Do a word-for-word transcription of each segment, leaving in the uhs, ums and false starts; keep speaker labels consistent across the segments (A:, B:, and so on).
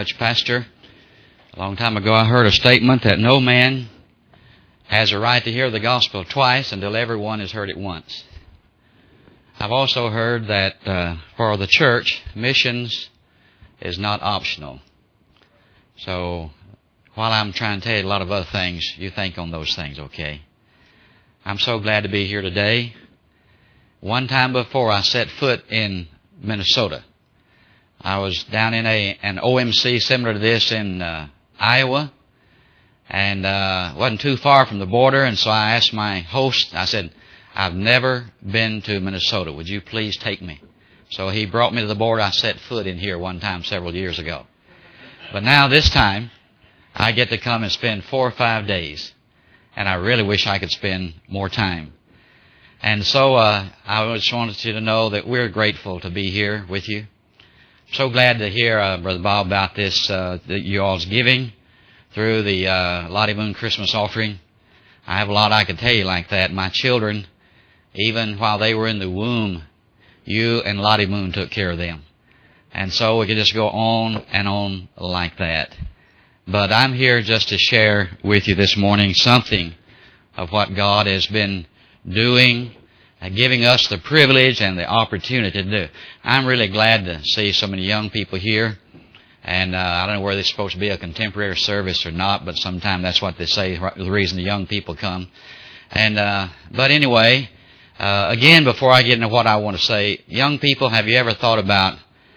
A: Pastor, a long time ago I heard a statement that no man has a right to hear the gospel twice until everyone has heard it once. I've also heard that uh, for the church, missions is not optional. So while I'm trying to tell you a lot of other things, you think on those things, okay? I'm so glad to be here today. One time before I set foot in Minnesota, I was down in a an O M C similar to this in uh, Iowa, and uh, wasn't too far from the border. And so I asked my host, I said, I've never been to Minnesota. Would you please take me? So he brought me to the border. I set foot in here one time several years ago. But now this time, I get to come and spend four or five days. And I really wish I could spend more time. And so uh, I just wanted you to know that we're grateful to be here with you. So glad to hear, uh, Brother Bob, about this, uh, that you all's giving through the uh, Lottie Moon Christmas offering. I have a lot I could tell you like that. My children, even while they were in the womb, you and Lottie Moon took care of them. And so we could just go on and on like that. But I'm here just to share with you this morning something of what God has been doing, giving us the privilege and the opportunity to do. I'm really glad to see so many young people here. And uh, I don't know whether it's supposed to be a contemporary service or not, but sometimes that's what they say, the reason the young people come. And uh, But anyway, uh, again, before I get into what I want to say, young people, have you ever thought about,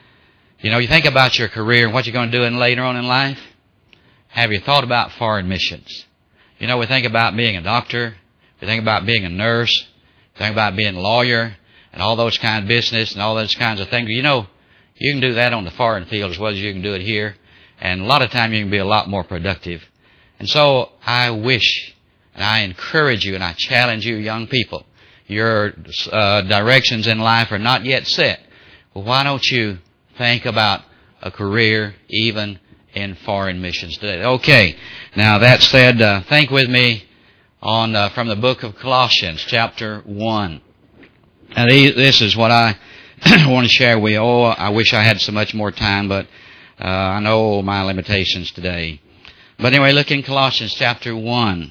A: you know, you think about your career and what you're going to do in later on in life? Have you thought about foreign missions? You know, we think about being a doctor, we think about being a nurse, think about being a lawyer and all those kind of business and all those kinds of things. You know, you can do that on the foreign field as well as you can do it here. And a lot of time you can be a lot more productive. And so I wish and I encourage you and I challenge you, young people. Your uh, directions in life are not yet set. Well, why don't you think about a career even in foreign missions today? Okay. Now that said, uh, think with me on uh, from the book of Colossians, chapter one. Now, this is what I want to share with you. Oh, I wish I had so much more time, but uh, I know my limitations today. But anyway, look in Colossians chapter one.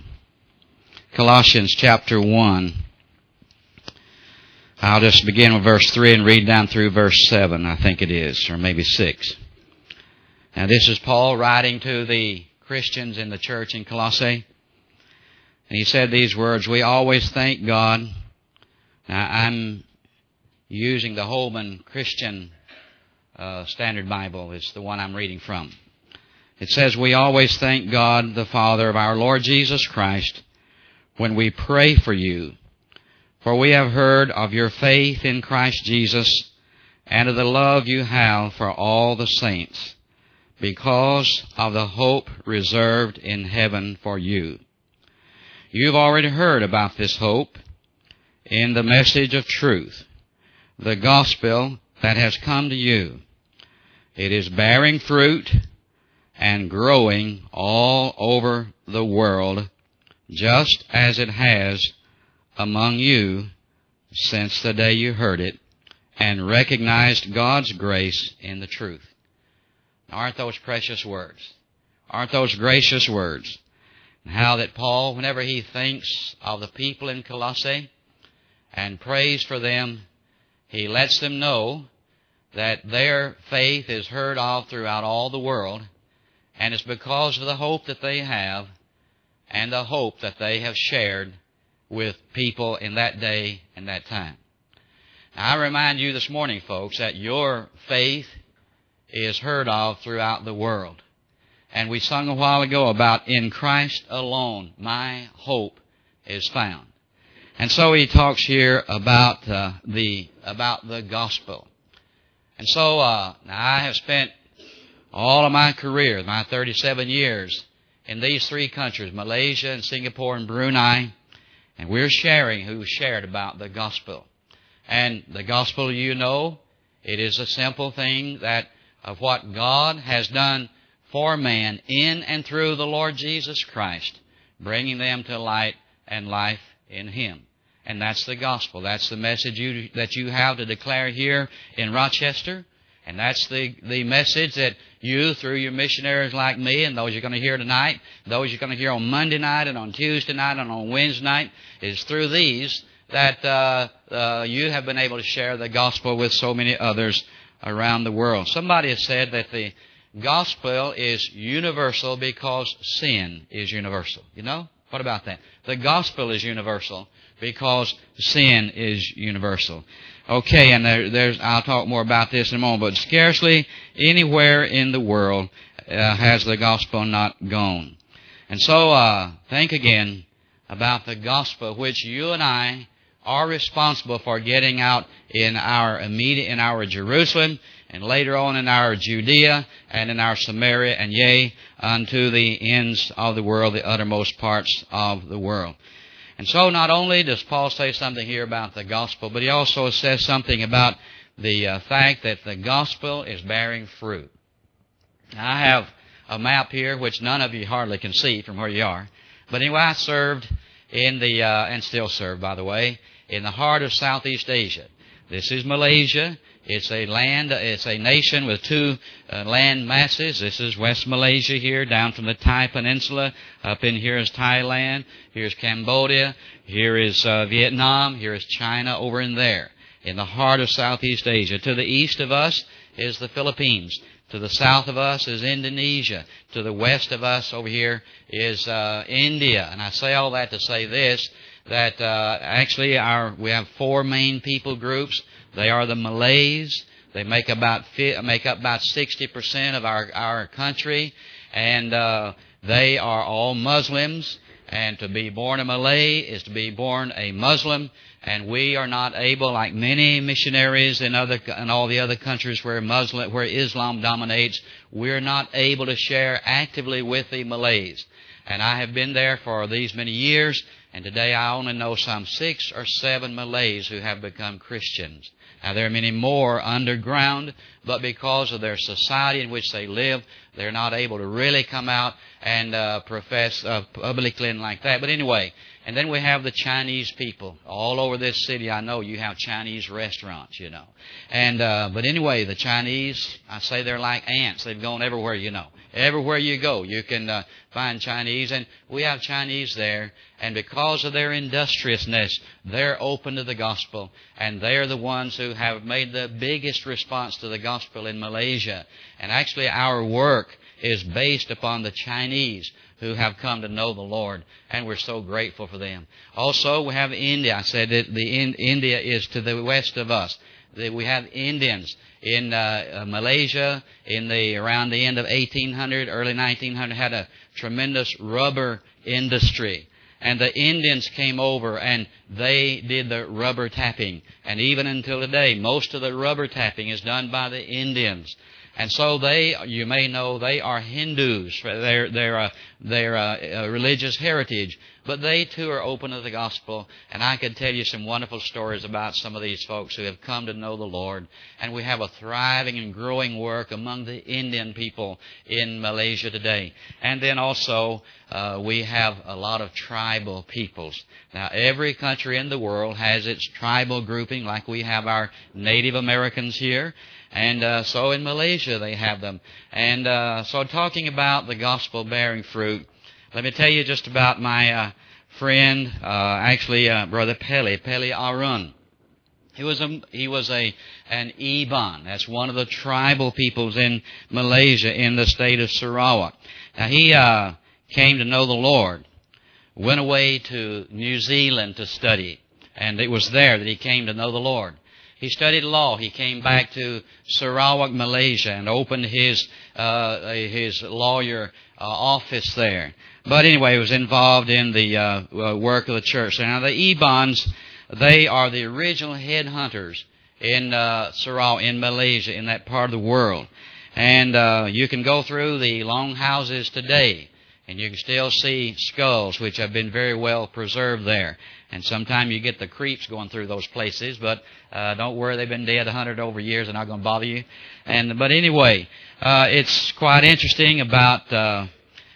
A: Colossians chapter one. I'll just begin with verse three and read down through verse seven, I think it is, or maybe six. Now, this is Paul writing to the Christians in the church in Colossae. And he said these words, we always thank God. Now, I'm using the Holman Christian uh, Standard Bible. It's the one I'm reading from. It says, we always thank God, the Father of our Lord Jesus Christ, when we pray for you. For we have heard of your faith in Christ Jesus and of the love you have for all the saints, because of the hope reserved in heaven for you. You've already heard about this hope in the message of truth, the gospel that has come to you. It is bearing fruit and growing all over the world, just as it has among you since the day you heard it and recognized God's grace in the truth. Aren't those precious words? Aren't those gracious words? And how that Paul, whenever he thinks of the people in Colossae and prays for them, he lets them know that their faith is heard of throughout all the world, and it's because of the hope that they have and the hope that they have shared with people in that day and that time. Now, I remind you this morning, folks, that your faith is heard of throughout the world. And we sung a while ago about in Christ alone, my hope is found. And so he talks here about uh, the about the gospel. And so uh, now I have spent all of my career, my thirty-seven years, in these three countries, Malaysia and Singapore and Brunei, and we're sharing who shared about the gospel. And the gospel, you know, it is a simple thing that of what God has done for man in and through the Lord Jesus Christ, bringing them to light and life in Him. And that's the gospel. That's the message you, that you have to declare here in Rochester And that's the, the message that you, through your missionaries like me, and those you're going to hear tonight, those you're going to hear on Monday night and on Tuesday night and on Wednesday night, is through these that uh, uh, you have been able to share the gospel with so many others around the world. Somebody has said that the gospel is universal because sin is universal. You know? What about that? The gospel is universal because sin is universal. Okay, and there, there's, I'll talk more about this in a moment, but scarcely anywhere in the world uh, has the gospel not gone. And so, uh, think again about the gospel which you and I are responsible for getting out in our immediate, in our Jerusalem, and later on in our Judea, and in our Samaria, and yea, unto the ends of the world, the uttermost parts of the world. And so not only does Paul say something here about the gospel, but he also says something about the uh, fact that the gospel is bearing fruit. Now, I have a map here, which none of you hardly can see from where you are. But anyway, I served in the, uh, and still serve, by the way, in the heart of Southeast Asia. This is Malaysia. It's a land, it's a nation with two uh, land masses. This is West Malaysia here, down from the Thai Peninsula. Up in here is Thailand. Here's Cambodia. Here is uh, Vietnam. Here is China over in there, in the heart of Southeast Asia. To the east of us is the Philippines. To the south of us is Indonesia. To the west of us over here is uh, India. And I say all that to say this, that uh, actually our we have four main people groups. They are the Malays. They make about make up about sixty percent of our our country, and uh, they are all Muslims. And to be born a Malay is to be born a Muslim. And we are not able, like many missionaries in other in all the other countries where Muslim where Islam dominates, we're not able to share actively with the Malays. And I have been there for these many years, and today I only know some six or seven Malays who have become Christians. Now, there are many more underground, but because of their society in which they live, they're not able to really come out and uh, profess uh, publicly and like that. But anyway, and then we have the Chinese people. All over this city, I know you have Chinese restaurants, you know. And uh, but anyway, the Chinese, I say they're like ants. They've gone everywhere, you know. Everywhere you go, you can uh, find Chinese. And we have Chinese there. And because of their industriousness, they're open to the gospel. And they're the ones who have made the biggest response to the gospel in Malaysia. And actually, our work is based upon the Chinese who have come to know the Lord, and we're so grateful for them. Also, we have India. I said that the in, India is to the west of us. The, we have Indians in uh, uh, Malaysia in the around the end of eighteen hundred, early nineteen hundred, had a tremendous rubber industry. And the Indians came over and they did the rubber tapping. And even until today, most of the rubber tapping is done by the Indians. And so they, you may know, they are Hindus. They're, they're, a, they're a, a religious heritage. But they too are open to the gospel. And I could tell you some wonderful stories about some of these folks who have come to know the Lord. And we have a thriving and growing work among the Indian people in Malaysia today. And then also, uh, we have a lot of tribal peoples. Now, every country in the world has its tribal grouping, like we have our Native Americans here. And uh, so in Malaysia they have them. And uh, so talking about the gospel bearing fruit, let me tell you just about my uh, friend, uh, actually uh, Brother Peli, Peli Arun. He was a he was a an Iban. That's one of the tribal peoples in Malaysia in the state of Sarawak. Now he uh, came to know the Lord, went away to New Zealand to study, and it was there that he came to know the Lord. He studied law. He came back to Sarawak, Malaysia, and opened his uh, his lawyer uh, office there. But anyway, he was involved in the uh, work of the church. So now the Ibans, they are the original headhunters in uh, Sarawak, in Malaysia, in that part of the world. And uh, you can go through the longhouses today, and you can still see skulls, which have been very well preserved there. And sometimes you get the creeps going through those places, but uh, don't worry, they've been dead a hundred over years. They're not going to bother you. And but anyway, uh, it's quite interesting about uh,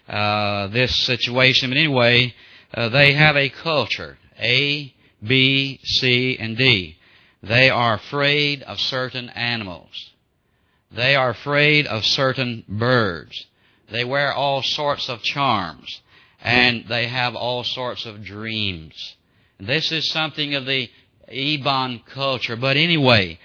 A: uh, this situation. But anyway, uh, they have a culture, A, B, C, and D. They are afraid of certain animals. They are afraid of certain birds. They wear all sorts of charms, and they have all sorts of dreams. This is something of the Ebon culture. But anyway,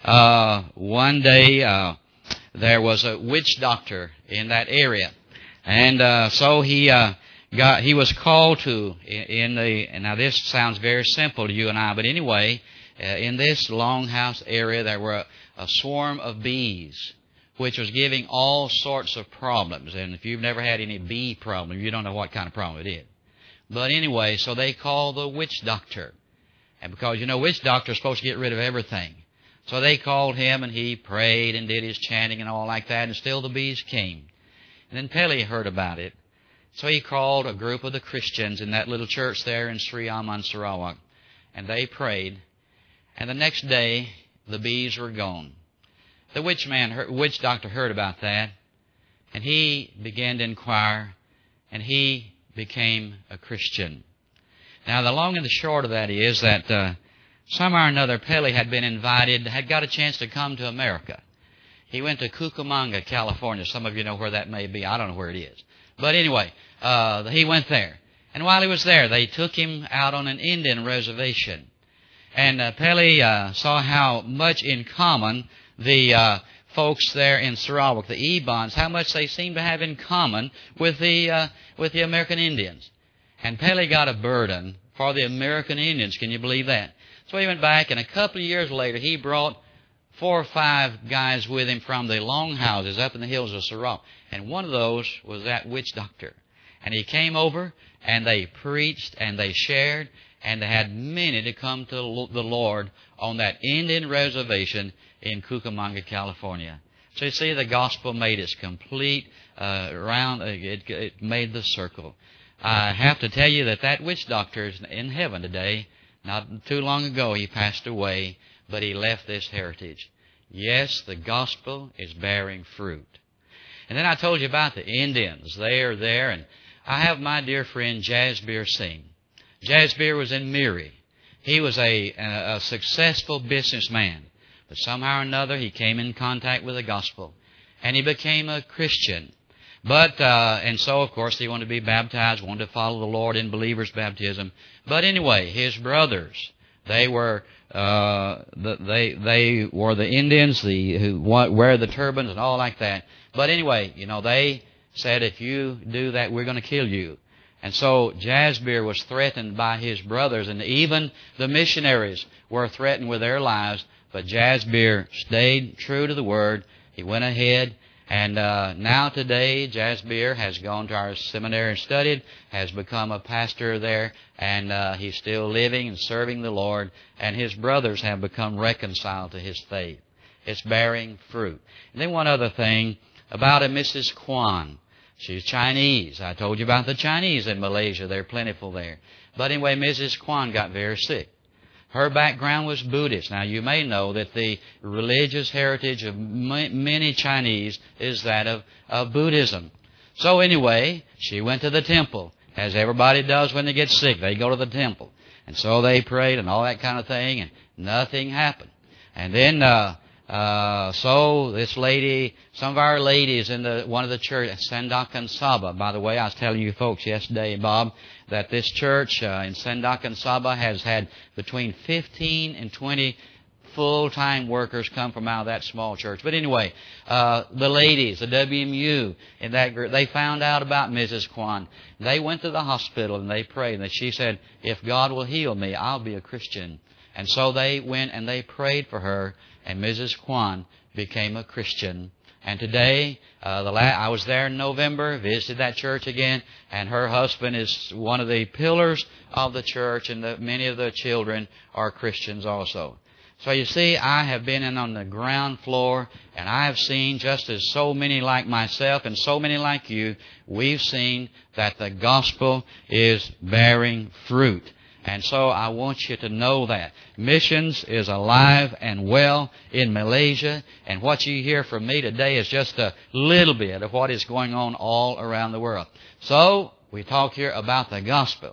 A: uh, one day uh, there was a witch doctor in that area, and uh, so he uh, got he was called to in, in the. And now this sounds very simple to you and I, but anyway, uh, in this Longhouse area there were a, a swarm of bees, which was giving all sorts of problems. And if you've never had any bee problem, you don't know what kind of problem it is. But anyway, so they called the witch doctor. And because, you know, witch doctor is supposed to get rid of everything. So they called him, and he prayed and did his chanting and all like that, and still the bees came. And then Pele heard about it. So he called a group of the Christians in that little church there in Sri Aman, Sarawak. And they prayed. And the next day, the bees were gone. The witch man, heard, witch doctor heard about that, and he began to inquire, and he became a Christian. Now, the long and the short of that is that uh, somehow or another, Pele had been invited, had got a chance to come to America. He went to Cucamonga, California. Some of you know where that may be. I don't know where it is. But anyway, uh, he went there. And while he was there, they took him out on an Indian reservation. And uh, Pele uh, saw how much in common the uh, folks there in Sarawak, the Ebons, how much they seem to have in common with the uh, with the American Indians. And Pele got a burden for the American Indians. Can you believe that? So he went back, and a couple of years later, he brought four or five guys with him from the longhouses up in the hills of Sarawak. And one of those was that witch doctor. And he came over, and they preached, and they shared, and they had many to come to the Lord on that Indian reservation in Cucamonga, California. So you see, the gospel made its complete uh, round. It, it made the circle. I have to tell you that that witch doctor is in heaven today. Not too long ago he passed away, but he left this heritage. Yes, the gospel is bearing fruit. And then I told you about the Indians. They are there, and I have my dear friend Jasbir Singh. Jasbir was in Miri. He was a, a, a successful businessman. But somehow or another, he came in contact with the gospel, and he became a Christian. But, uh, and so, of course, he wanted to be baptized, wanted to follow the Lord in believer's baptism. But anyway, his brothers, they were, uh, the, they, they were the Indians, the, who wear the turbans and all like that. But anyway, you know, they said, if you do that, we're going to kill you. And so Jasbir was threatened by his brothers, and even the missionaries were threatened with their lives. But Jasbir stayed true to the Word. He went ahead, and uh, now today Jasbir has gone to our seminary and studied, has become a pastor there, and uh, he's still living and serving the Lord, and his brothers have become reconciled to his faith. It's bearing fruit. And then one other thing about a Missus Kwan. She's Chinese. I told you about the Chinese in Malaysia. They're plentiful there. But anyway, Missus Kwan got very sick. Her background was Buddhist. Now, you may know that the religious heritage of many Chinese is that of, of Buddhism. So anyway, she went to the temple, as everybody does when they get sick. They go to the temple. And so they prayed and all that kind of thing, and nothing happened. And then, uh, uh, so this lady, some of our ladies in the one of the church, Sandakan Sabah. By the way, I was telling you folks yesterday, Bob, that this church uh, in Sandakan Sabah has had between fifteen and twenty full-time workers come from out of that small church. But anyway, uh, the ladies, the W M U in that group, they found out about Missus Kwan. They went to the hospital and they prayed. And she said, if God will heal me, I'll be a Christian. And so they went and they prayed for her, and Missus Kwan became a Christian. And today, uh, the la- I was there in November, visited that church again, and her husband is one of the pillars of the church, and the, many of the children are Christians also. So you see, I have been in on the ground floor, and I have seen, just as so many like myself and so many like you, we've seen that the gospel is bearing fruit. And so I want you to know that. Missions is alive and well in Malaysia, and what you hear from me today is just a little bit of what is going on all around the world. So, we talk here about the gospel.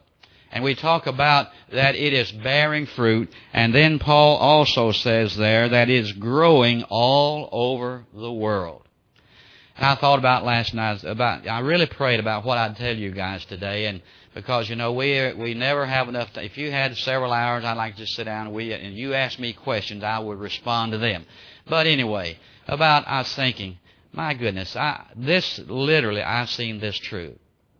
A: And we talk about that it is bearing fruit. And then Paul also says there that it is growing all over the world. And I thought about last night, about I really prayed about what I'd tell you guys today. And because, you know, we we never have enough time. If you had several hours, I'd like to just sit down and, we, and you ask me questions, I would respond to them. But anyway, about, I was thinking, my goodness, I, this literally, I've seen this true.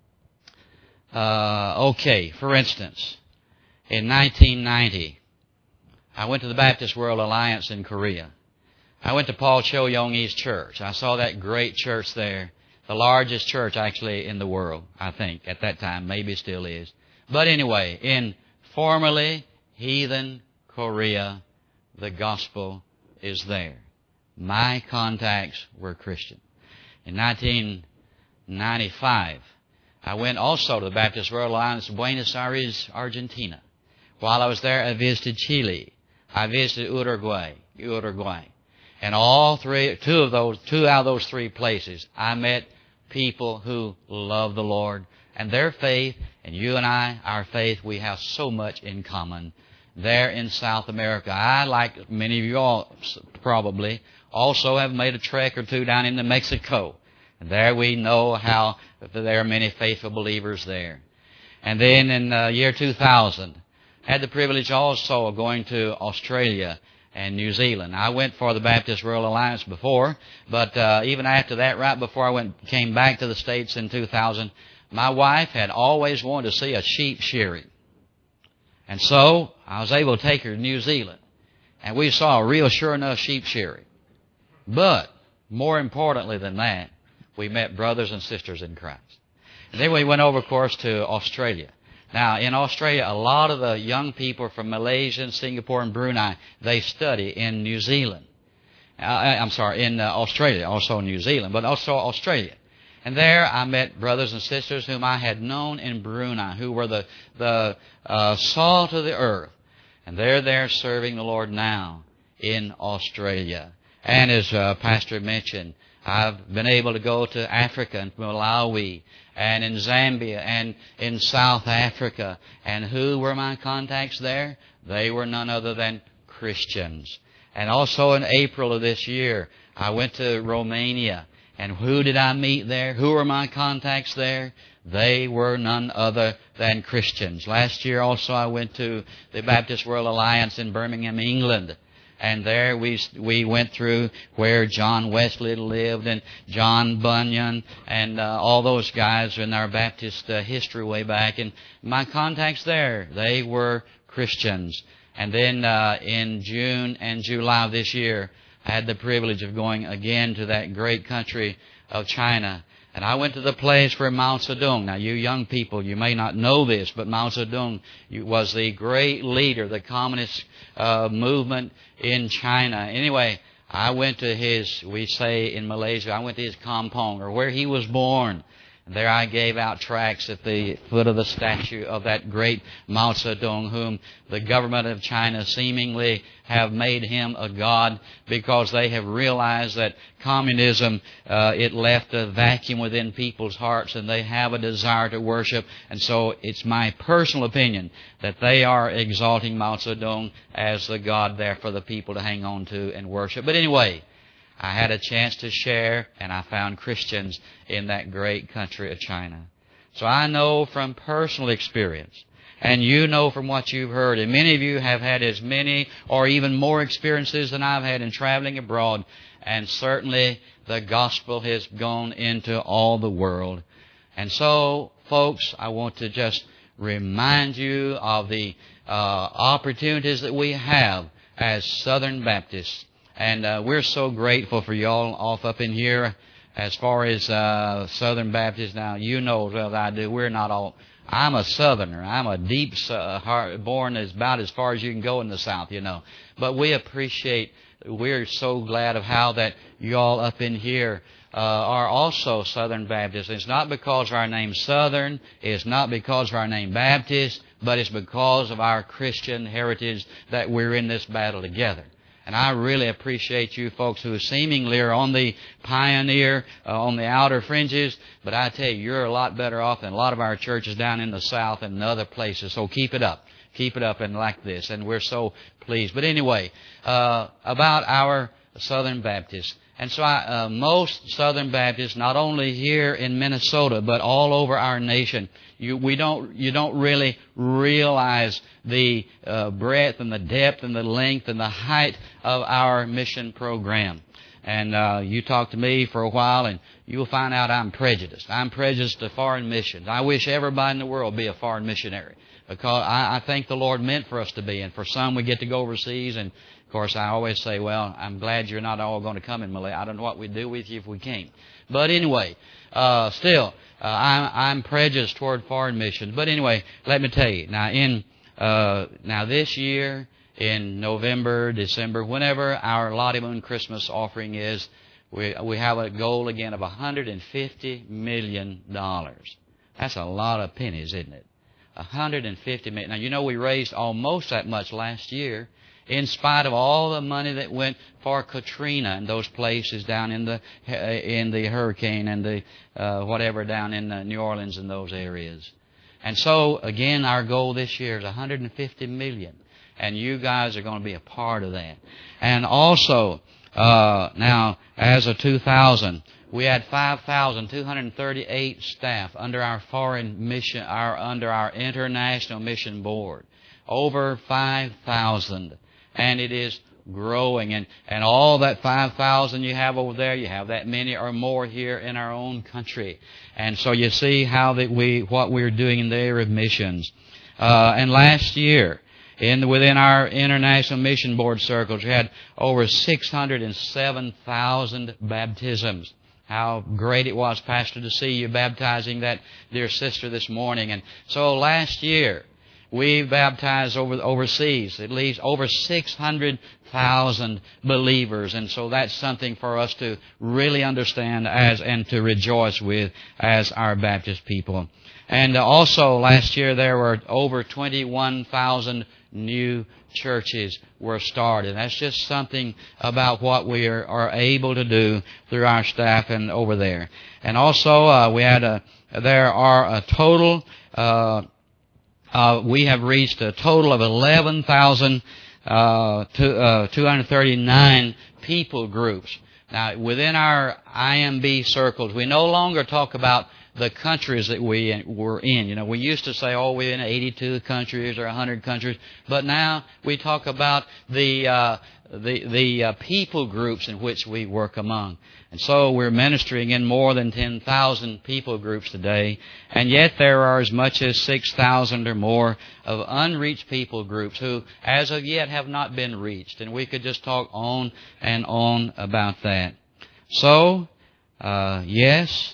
A: Uh, okay, for instance, in nineteen ninety, I went to the Baptist World Alliance in Korea. I went to Paul Cho-Yong-I's church. I saw that great church there, the largest church actually in the world, I think, at that time. Maybe it still is. But anyway, in formerly heathen Korea, the gospel is there. My contacts were Christian. In nineteen ninety-five, I went also to the Baptist World Alliance, Buenos Aires, Argentina. While I was there, I visited Chile. I visited Uruguay, Uruguay. And all three, two of those, two out of those three places, I met people who love the Lord and their faith, and you and I, our faith, we have so much in common. There in South America, I, like many of you all probably, also have made a trek or two down into Mexico. And there we know how there are many faithful believers there. And then in the year two thousand, had the privilege also of going to Australia and New Zealand. I went for the Baptist World Alliance before, but uh, even after that, right before I went, came back to the States in two thousand, my wife had always wanted to see a sheep shearing. And so I was able to take her to New Zealand. And we saw a real sure enough sheep shearing. But more importantly than that, we met brothers and sisters in Christ. And then we went over, of course, to Australia. Now, in Australia, a lot of the young people from Malaysia and Singapore and Brunei, they study in New Zealand. Uh, I'm sorry, in uh, Australia, also New Zealand, but also Australia. And there I met brothers and sisters whom I had known in Brunei, who were the, the uh, salt of the earth. And they're there serving the Lord now in Australia. And as uh, Pastor mentioned, I've been able to go to Africa and Malawi and in Zambia and in South Africa. And who were my contacts there? They were none other than Christians. And also in April of this year, I went to Romania. And who did I meet there? Who were my contacts there? They were none other than Christians. Last year also I went to the Baptist World Alliance in Birmingham, England. And there we we went through where John Wesley lived and John Bunyan and uh, all those guys in our Baptist uh, history way back. And my contacts there, they were Christians. And then uh, in June and July of this year, I had the privilege of going again to that great country of China. And I went to the place where Mao Zedong, now you young people, you may not know this, but Mao Zedong was the great leader, the communist uh, movement in China. Anyway, I went to his, we say in Malaysia, I went to his kampong, or where he was born. There I gave out tracts at the foot of the statue of that great Mao Zedong, whom the government of China seemingly have made him a god because they have realized that communism, uh, it left a vacuum within people's hearts and they have a desire to worship. And so it's my personal opinion that they are exalting Mao Zedong as the god there for the people to hang on to and worship. But anyway, I had a chance to share, and I found Christians in that great country of China. So I know from personal experience, and you know from what you've heard, and many of you have had as many or even more experiences than I've had in traveling abroad, and certainly the gospel has gone into all the world. And so, folks, I want to just remind you of the uh, opportunities that we have as Southern Baptists. And uh, we're so grateful for y'all off up in here. As far as uh, Southern Baptists, now you know as well as I do, we're not all. I'm a Southerner. I'm a deep uh, heart, born as about as far as you can go in the South, you know. But we appreciate. We're so glad of how that y'all up in here uh, are also Southern Baptists. It's not because of our name Southern. It's not because of our name Baptist, but it's because of our Christian heritage that we're in this battle together. And I really appreciate you folks who seemingly are on the pioneer, uh, on the outer fringes. But I tell you, you're a lot better off than a lot of our churches down in the South and other places. So keep it up. Keep it up and like this. And we're so pleased. But anyway, uh, about our Southern Baptists. And so I, uh, most Southern Baptists, not only here in Minnesota, but all over our nation, you, we don't, you don't really realize the uh, breadth and the depth and the length and the height of our mission program. And uh, you talk to me for a while and you'll find out I'm prejudiced. I'm prejudiced to foreign missions. I wish everybody in the world be a foreign missionary, because I, I think the Lord meant for us to be. And for some, we get to go overseas. And, of course, I always say, well, I'm glad you're not all going to come in Malay. I don't know what we'd do with you if we came. But anyway, uh, still, uh, I'm, I'm prejudiced toward foreign missions. But anyway, let me tell you. Now, in uh, now this year, in November, December, whenever our Lottie Moon Christmas offering is, we, we have a goal again of one hundred fifty million dollars. That's a lot of pennies, isn't it? one hundred fifty million dollars. Now, you know, we raised almost that much last year, in spite of all the money that went for Katrina and those places down in the in the hurricane and the uh, whatever down in uh, New Orleans and those areas. And so, again, our goal this year is one hundred fifty million dollars. And you guys are going to be a part of that. And also, uh, now, as of two thousand, we had five thousand two hundred thirty-eight staff under our foreign mission, our under our international mission board. Over five thousand. And it is growing. And, and all that five thousand you have over there, you have that many or more here in our own country. And so you see how that we, what we're doing in the area of missions. Uh, and last year, In, within our International Mission Board circles, we had over six hundred seven thousand baptisms. How great it was, Pastor, to see you baptizing that dear sister this morning. And so last year, we baptized over overseas at least over six hundred thousand believers. And so that's something for us to really understand as and to rejoice with as our Baptist people. And also last year there were over twenty-one thousand new churches were started. That's just something about what we are, are able to do through our staff and over there. And also uh, we had a there are a total uh, uh, we have reached a total of eleven thousand uh, two hundred thirty-nine people groups. Now within our I M B circles, we no longer talk about the countries that we were in. You know, we used to say, oh, we're in eighty-two countries or one hundred countries, but now we talk about the uh, the the uh, people groups in which we work among. And so we're ministering in more than ten thousand people groups today, and yet there are as much as six thousand or more of unreached people groups who, as of yet, have not been reached. And we could just talk on and on about that. So, uh, yes,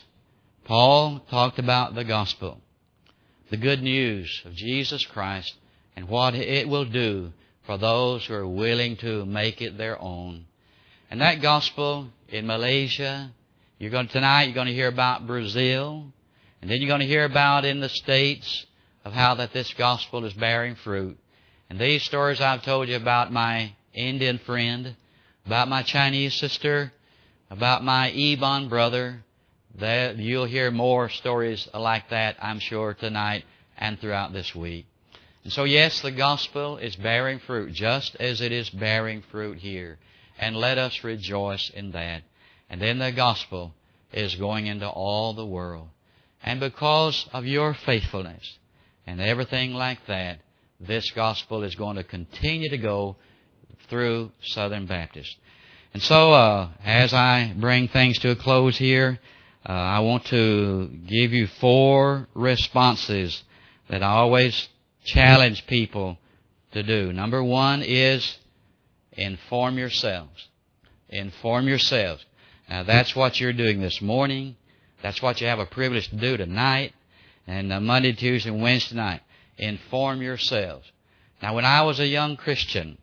A: Paul talked about the gospel, the good news of Jesus Christ, and what it will do for those who are willing to make it their own. And that gospel in Malaysia, you're going to, tonight you're going to hear about Brazil, and then you're going to hear about in the States of how that this gospel is bearing fruit. And these stories I've told you about my Indian friend, about my Chinese sister, about my Iban brother, that you'll hear more stories like that, I'm sure, tonight and throughout this week. And so, yes, the gospel is bearing fruit just as it is bearing fruit here. And let us rejoice in that. And then the gospel is going into all the world. And because of your faithfulness and everything like that, this gospel is going to continue to go through Southern Baptist. And so, uh, as I bring things to a close here, Uh, I want to give you four responses that I always challenge people to do. Number one is inform yourselves. Inform yourselves. Now, that's what you're doing this morning. That's what you have a privilege to do tonight and uh, Monday, Tuesday, and Wednesday night. Inform yourselves. Now, when I was a young Christian,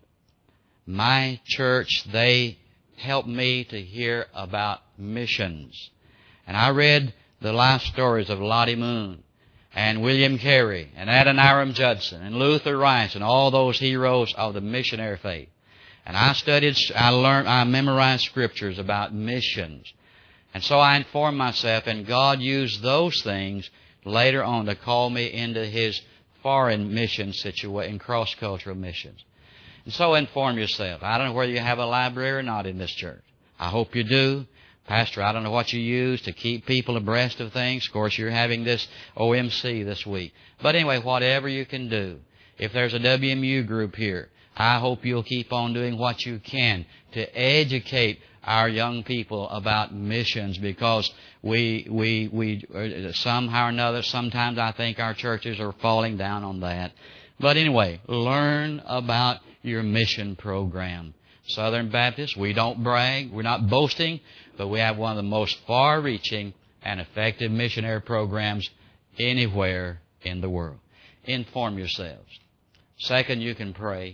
A: my church, they helped me to hear about missions. And I read the life stories of Lottie Moon and William Carey and Adoniram Judson and Luther Rice and all those heroes of the missionary faith. And I studied, I learned, I memorized scriptures about missions. And so I informed myself, and God used those things later on to call me into His foreign mission situation, cross-cultural missions. And so inform yourself. I don't know whether you have a library or not in this church. I hope you do. Pastor, I don't know what you use to keep people abreast of things. Of course, you're having this O M C this week. But anyway, whatever you can do. If there's a W M U group here, I hope you'll keep on doing what you can to educate our young people about missions, because we, we, we, somehow or another, sometimes I think our churches are falling down on that. But anyway, learn about your mission program. Southern Baptists, we don't brag, we're not boasting, but we have one of the most far-reaching and effective missionary programs anywhere in the world. Inform yourselves. Second, you can pray.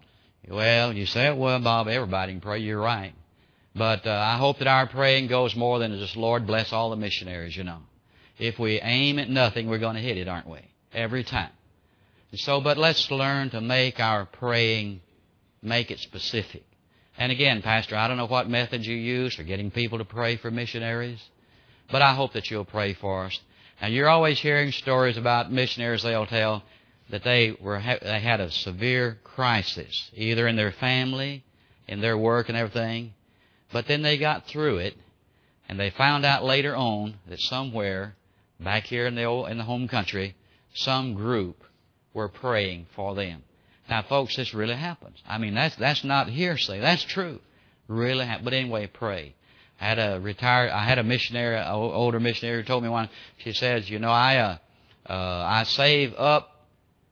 A: Well, you say, well, Bob, everybody can pray. You're right. But uh, I hope that our praying goes more than just, Lord, bless all the missionaries, you know. If we aim at nothing, we're going to hit it, aren't we? Every time. And so, but let's learn to make our praying, make it specific. And again, Pastor, I don't know what methods you use for getting people to pray for missionaries, but I hope that you'll pray for us. Now, you're always hearing stories about missionaries. They'll tell that they were they had a severe crisis, either in their family, in their work and everything, but then they got through it, and they found out later on that somewhere back here in the old, in the home country, some group were praying for them. Now, folks, this really happens. I mean, that's that's not hearsay. That's true. Really happens. But anyway, pray. I had a retired, I had a missionary, an older missionary, who told me one. She says, you know, I uh, uh, I save up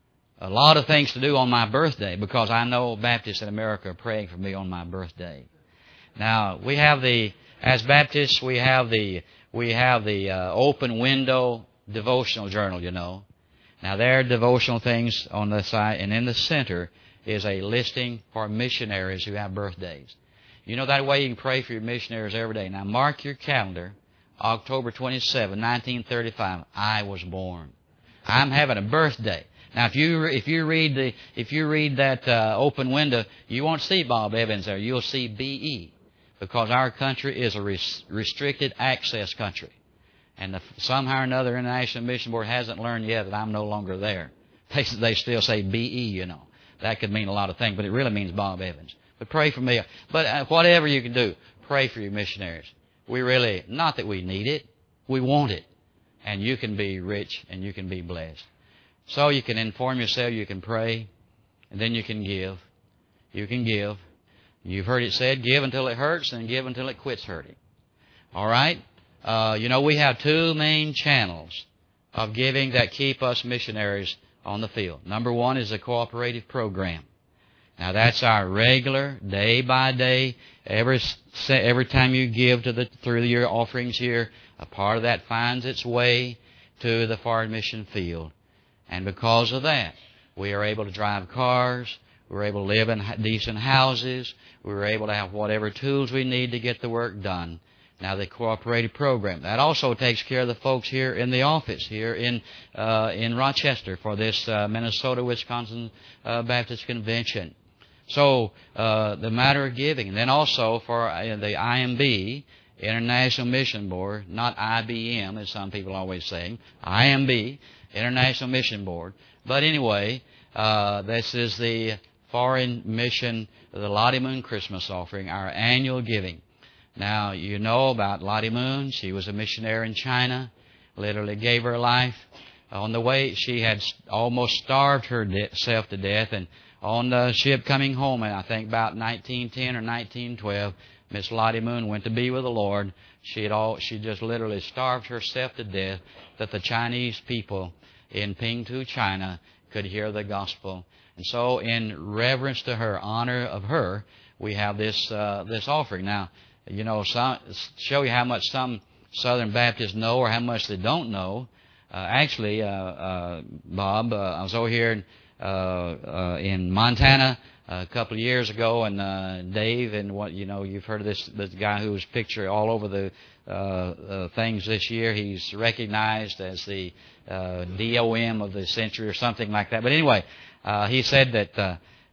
A: a lot of things to do on my birthday because I know Baptists in America are praying for me on my birthday. Now, we have the, as Baptists, we have the we have the uh, open window devotional journal, you know. Now, there are devotional things on the side, and in the center is a listing for missionaries who have birthdays. You know, that way you can pray for your missionaries every day. Now, mark your calendar, October twenty-seventh, nineteen thirty-five, I was born. I'm having a birthday. Now, if you if you read the if you read that uh, open window, you won't see Bob Evans there. You'll see B E, because our country is a res- restricted access country. And the, somehow or another, International Mission Board hasn't learned yet that I'm no longer there. They, they still say B E, you know. That could mean a lot of things, but it really means Bob Evans. But pray for me. But uh, whatever you can do, pray for your missionaries. We really, not that we need it, we want it. And you can be rich and you can be blessed. So you can inform yourself, you can pray, and then you can give. You can give. You've heard it said, give until it hurts and give until it quits hurting. All right? Uh, you know, we have two main channels of giving that keep us missionaries on the field. Number one is the cooperative program. Now, that's our regular, day by day, every every time you give to the through your offerings here, a part of that finds its way to the foreign mission field. And because of that, we are able to drive cars, we're able to live in decent houses, we're able to have whatever tools we need to get the work done. Now, the cooperative program, that also takes care of the folks here in the office, here in uh, in Rochester for this uh, Minnesota-Wisconsin uh, Baptist Convention. So, uh, the matter of giving. And then also for uh, the I M B, International Mission Board, not I B M, as some people always say, I M B, International Mission Board. But anyway, uh, this is the Foreign Mission, the Lottie Moon Christmas offering, our annual giving. Now, you know about Lottie Moon. She was a missionary in China, literally gave her life. On the way, she had almost starved herself to death, and on the ship coming home, I think about nineteen ten or nineteen twelve, Miss Lottie Moon went to be with the Lord. She had all, she just literally starved herself to death that the Chinese people in Pingtu, China, could hear the gospel. And so, in reverence to her, honor of her, we have this uh, this offering. Now, you know, some, show you how much some Southern Baptists know or how much they don't know. Uh, actually, uh, uh, Bob, uh, I was over here in, uh, uh, in Montana a couple of years ago, and uh, Dave, and what you know, you've heard of this this guy who was pictured all over the uh, uh, things this year. He's recognized as the uh, D O M of the century or something like that. But anyway, uh, he said that uh,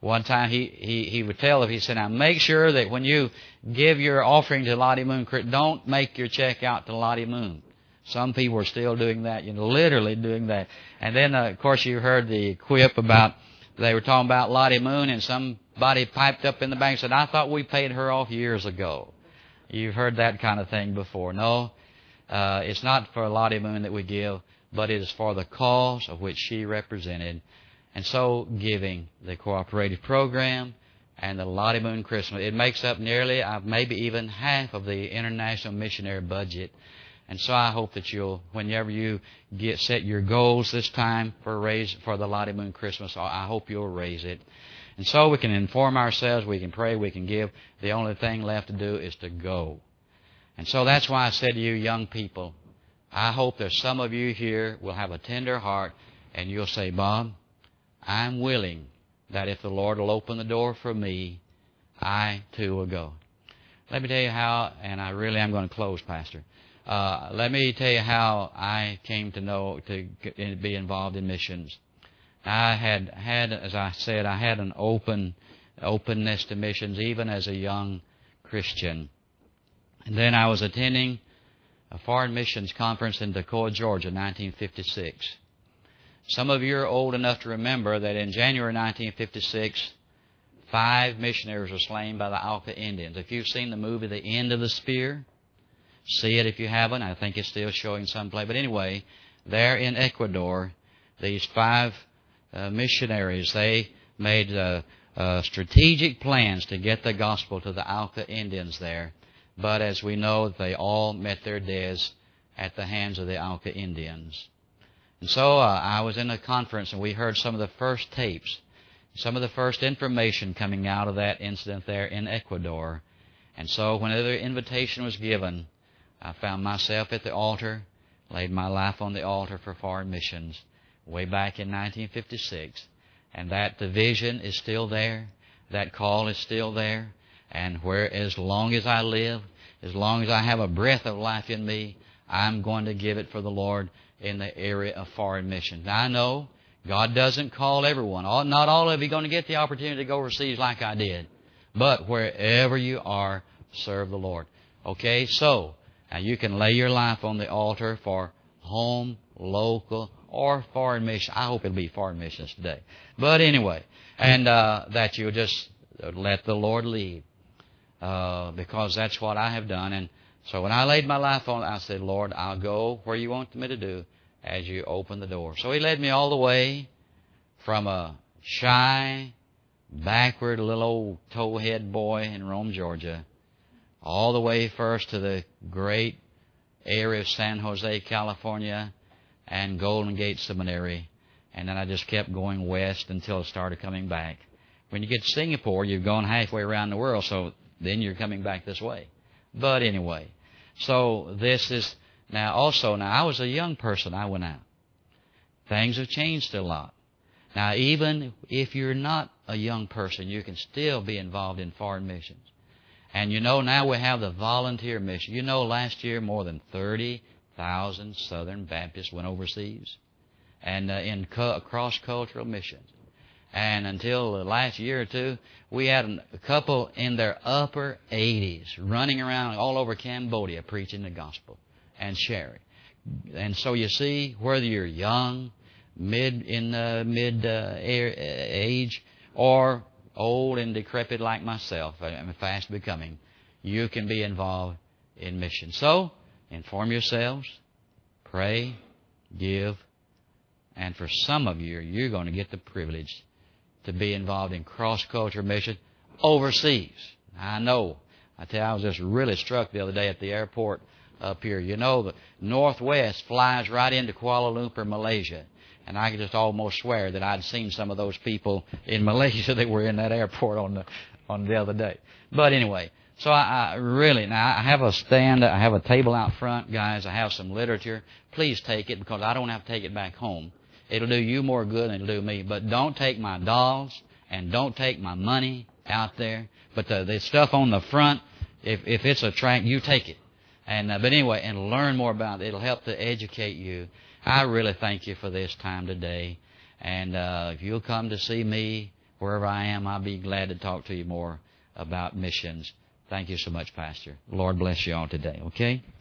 A: One time he, he, he would tell them, he said, now make sure that when you give your offering to Lottie Moon, don't make your check out to Lottie Moon. Some people are still doing that, you know, literally doing that. And then, uh, of course, you heard the quip about, they were talking about Lottie Moon, and somebody piped up in the bank and said, I thought we paid her off years ago. You've heard that kind of thing before. No, uh, it's not for Lottie Moon that we give, but it is for the cause of which she represented. And so giving the cooperative program and the Lottie Moon Christmas, it makes up nearly, uh, maybe even half of the international missionary budget. And so I hope that you'll, whenever you get set your goals this time for raise for the Lottie Moon Christmas, I hope you'll raise it. And so we can inform ourselves, we can pray, we can give. The only thing left to do is to go. And so that's why I said to you young people, I hope that some of you here will have a tender heart and you'll say, Bob, I'm willing that if the Lord will open the door for me, I too will go. Let me tell you how, and I really am going to close, Pastor. Uh, let me tell you how I came to know, to be involved in missions. I had, had, as I said, I had an open, openness to missions even as a young Christian. And then I was attending a foreign missions conference in Decatur, Georgia, nineteen fifty-six. Some of you are old enough to remember that in January nineteen fifty-six, five missionaries were slain by the Auca Indians. If you've seen the movie The End of the Spear, see it if you haven't. I think it's still showing someplace. But anyway, there in Ecuador, these five uh, missionaries, they made uh, uh, strategic plans to get the gospel to the Auca Indians there. But as we know, they all met their deaths at the hands of the Auca Indians. And so uh, I was in a conference, and we heard some of the first tapes, some of the first information coming out of that incident there in Ecuador. And so whenever the invitation was given, I found myself at the altar, laid my life on the altar for foreign missions way back in nineteen fifty-six. And that division is still there. That call is still there. And where, as long as I live, as long as I have a breath of life in me, I'm going to give it for the Lord in the area of foreign missions. Now, I know God doesn't call everyone. All, not all of you are going to get the opportunity to go overseas like I did. But wherever you are, serve the Lord. Okay, so now you can lay your life on the altar for home, local, or foreign missions. I hope it'll be foreign missions today. But anyway, and uh, that you'll just let the Lord lead. Uh, because that's what I have done. And so when I laid my life on it, I said, Lord, I'll go where you want me to do as you open the door. So He led me all the way from a shy, backward little old towhead boy in Rome, Georgia, all the way first to the great area of San Jose, California, and Golden Gate Seminary. And then I just kept going west until I started coming back. When you get to Singapore, you've gone halfway around the world, so then you're coming back this way. But anyway, so this is, now also, now I was a young person, I went out. Things have changed a lot. Now even if you're not a young person, you can still be involved in foreign missions. And you know, now we have the volunteer mission. You know, last year more than thirty thousand Southern Baptists went overseas and uh, in co- cross-cultural missions. And until the last year or two, we had a couple in their upper eighties running around all over Cambodia preaching the gospel and sharing. And so you see, whether you're young, mid in uh, mid uh, age, or old and decrepit like myself, I'm fast becoming, you can be involved in mission. So inform yourselves, pray, give, and for some of you, you're going to get the privilege to be involved in cross-cultural mission overseas. I know. I tell you, I was just really struck the other day at the airport up here. You know, the Northwest flies right into Kuala Lumpur, Malaysia. And I could just almost swear that I'd seen some of those people in Malaysia that were in that airport on the on the other day. But anyway, so I, I really, now I have a stand, I have a table out front, guys. I have some literature. Please take it because I don't have to take it back home. It'll do you more good than it'll do me. But don't take my dolls and don't take my money out there. But the, the stuff on the front, if, if it's a tract, you take it. And uh, but anyway, and learn more about it. It'll help to educate you. I really thank you for this time today. And uh, if you'll come to see me wherever I am, I'll be glad to talk to you more about missions. Thank you so much, Pastor. Lord bless you all today, okay?